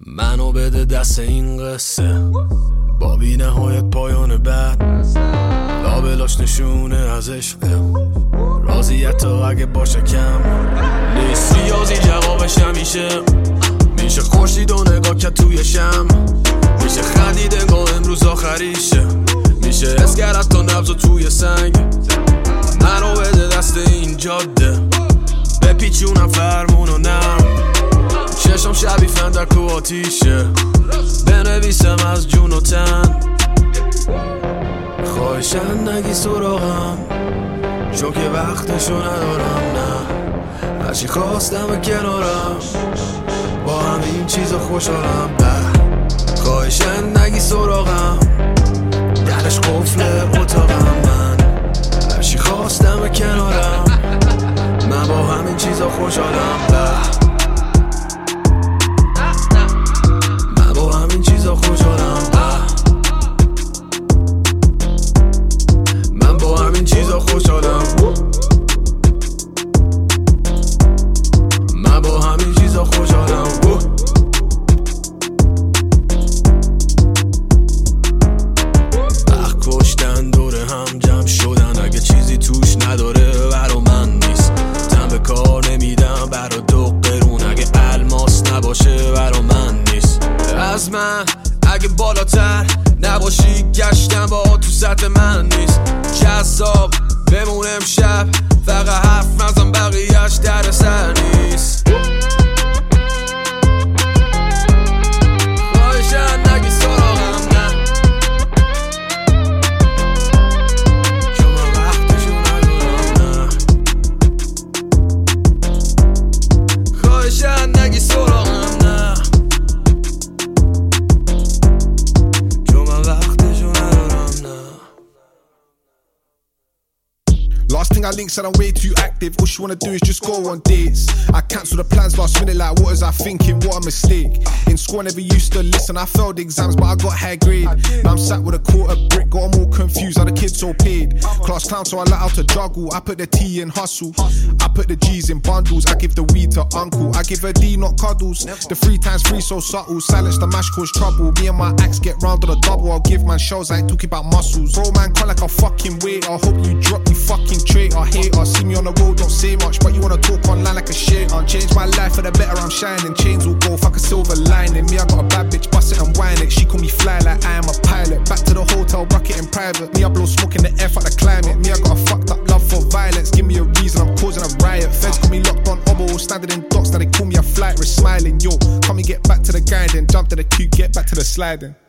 منو بده دست این قصه با بی نهایت پایان بعد لابلاش نشونه از عشقه راضیت اگه باشه کم نیست ریاضی جوابش همیشه میشه خورشید و نگاه که توی شم میشه خندید انگاه امروز آخریشه میشه حس کرد تا نبض و توی سنگ منو بده دست این جاده بپیچونم فرمون و نرم چشم شبی فندر تو آتیشه بنویسم از جون و تن خواهشن نگی سراغم چون که وقتشو ندارم نه هرچی خواستم کنارم با همین چیزا خوشحالم خواهشن نگی سراغم درش قفل اتاقم من هرچی خواستم کنارم من با همین چیزا خوشحالم من با همین چیزا خوشحالم من با همین چیزا خوشحالم من با همین چیزا خوشحالم وقت کشتن دور هم جمع شدن اگه چیزی توش نداره برا من نیست تن به کار نمیدم برا دو قرون اگه الماس نباشه برا من نیست از من اگه بالاتر نباشی گشتن با تو سطح من نیست جذاب بمون امشب فقط حرف نزن بقیهش در سر نیست خواهشن نگی سراغم نه چون من وقتشو ندارم نه خواهشن نگی سراغم نه چون من وقتشو ندارم نه Last thing I linked said I'm way too active. All she wanna do is just go on dates. I cancelled the plans last minute like what was I thinking, what a mistake. In school I never used to listen, I failed exams but I got high grade. Now I'm sat with a quarter brick, got them all confused how the kids so paid. Class clown so I let out to juggle, I put the T in hustle. I put the G's in bundles, I give the weed to uncle. I give her D not cuddles, the 3 times 3 so subtle. Silence the mash cause trouble, me and my axe get round on a double. I'll give man shows, I ain't talking about muscles. Bro man call like a fucking waiter, I hope you drop you fucking traitor. Hater, see me on the road, don't say much, but you wanna talk online like a shit. Change my life for the better, I'm shining. Chains will go, fuck a silver lining. Me, I got a bad bitch, bust it and whine it. She call me fly like I am a pilot. Back to the hotel, bucket in private. Me, I blow smoke in the air, fuck the climate. Me, I got a fucked up love for violence. Give me a reason, I'm causing a riot. Feds got me locked on obo, standing in docks, now they call me a flight risk smiling. Yo, come and get back to the grinding. Jump to the queue, get back to the sliding.